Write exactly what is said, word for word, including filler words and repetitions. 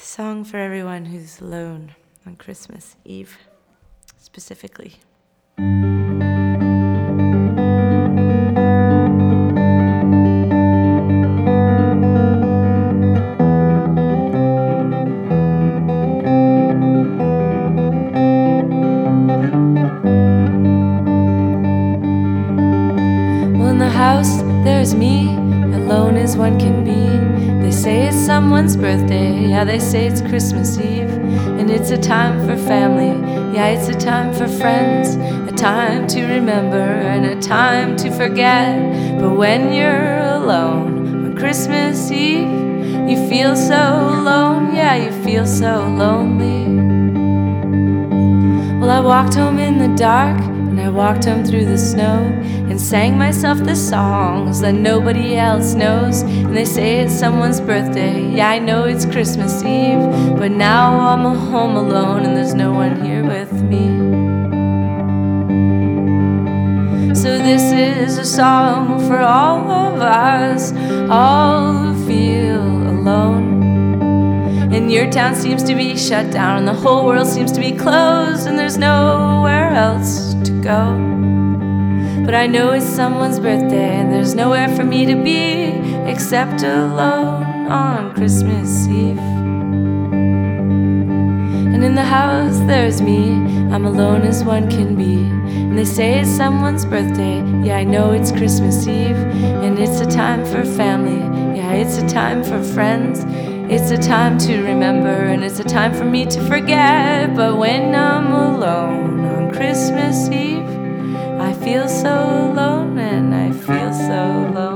Song for everyone who's alone on Christmas Eve, specifically. Well, in the house there's me, alone as one can be. They say it's someone's birthday, yeah, they say it's Christmas Eve. And it's a time for family, yeah, it's a time for friends. A time to remember and a time to forget. But when you're alone on Christmas Eve, you feel so alone, yeah, you feel so lonely. Well, I walked home in the dark, and I walked home through the snow, and sang myself the songs that nobody else knows. And they say it's someone's birthday, yeah, I know it's Christmas Eve. But now I'm home alone and there's no one here with me. So this is a song for all of us, all who feel alone. And your town seems to be shut down, and the whole world seems to be closed, and there's nowhere else to go. But I know it's someone's birthday, and there's nowhere for me to be except alone on Christmas Eve. And in the house there's me, I'm alone as one can be. And they say it's someone's birthday, yeah, I know it's Christmas Eve. And it's a time for family, yeah, it's a time for friends. It's a time to remember and it's a time for me to forget. But when I'm alone on Christmas Eve, I feel so alone and I feel so low.